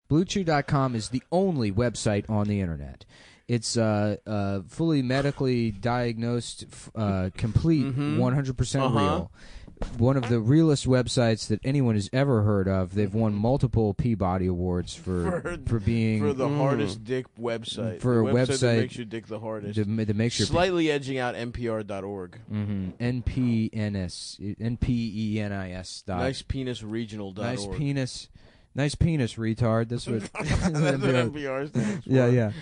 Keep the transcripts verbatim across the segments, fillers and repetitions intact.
Blue Chew dot com is the only website on the internet. It's uh, uh, fully medically diagnosed, uh, complete, mm-hmm. one hundred percent uh-huh. real. One of the realest websites that anyone has ever heard of. They've won multiple Peabody Awards for for, for being for the mm, hardest dick website. For the a website, website that makes your dick the hardest. That, that makes your slightly edging out N P R dot org. Mm-hmm. N P N S N P E N I S dot. Nice penis regional dot nice org. penis. Nice penis, retard. That's what, That's what N P R stands for. Yeah, yeah.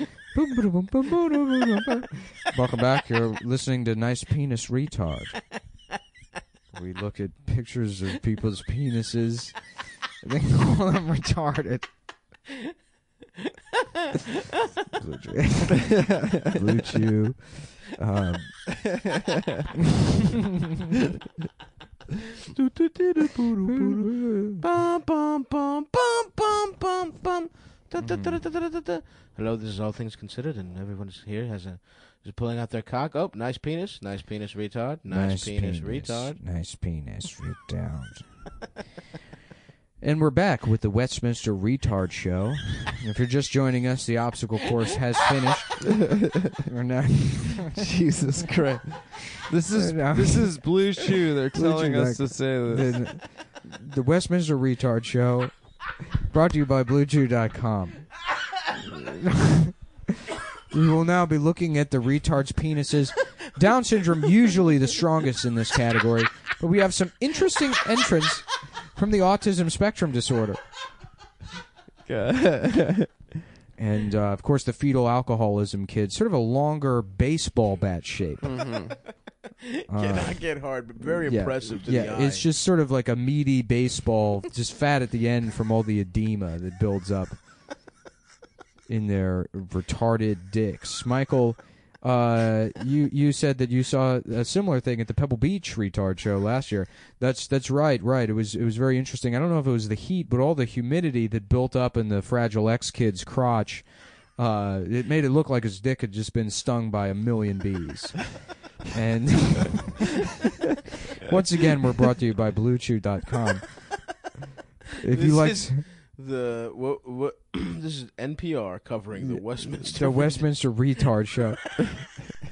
Welcome back. You're listening to Nice Penis Retard. We look at pictures of people's penises. I think call them retarded. Blue Chew. Blue Chew. Um. Hello, this is All Things Considered, and everyone's here has a is pulling out their cock. Oh, nice penis, nice penis retard, nice, nice penis, penis retard, nice penis retard. And we're back with the Westminster Retard Show. If you're just joining us, the obstacle course has finished. We're not. Jesus Christ! This is this is Blue Chew. They're Blue telling Chew, us like, to say this. The, the Westminster Retard Show, brought to you by Blue Chew dot com. We will now be looking at the retards' penises. Down syndrome, usually the strongest in this category, but we have some interesting entrants from the autism spectrum disorder. And, uh, of course, the fetal alcoholism kid, sort of a longer baseball bat shape. Mm-hmm. Uh, Cannot get hard, but very yeah, impressive to yeah, the eye. It's just sort of like a meaty baseball, just fat at the end from all the edema that builds up in their retarded dicks. Michael, uh, you you said that you saw a similar thing at the Pebble Beach Retard Show last year. That's that's right, right. It was it was very interesting. I don't know if it was the heat, but all the humidity that built up in the Fragile X kid's crotch, uh, it made it look like his dick had just been stung by a million bees. And once again, we're brought to you by Blue Chew dot com. If this you like. Is- The what, what this is N P R covering the Westminster the Westminster Retard Show.